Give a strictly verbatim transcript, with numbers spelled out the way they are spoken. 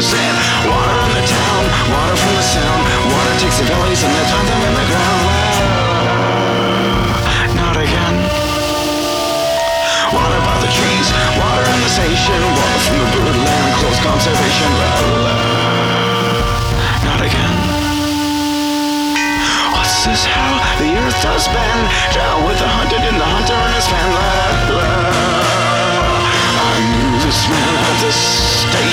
sand. Water in the town, water from the sound. Water takes the valleys and they plant them in the ground. Not again. Water by the trees, water in the station. Water from the birdland, close conservation. La, la. Not again. What's this how the earth does bend? Down with the hunted and the hunter and his fan. La, la. I knew this man at this station.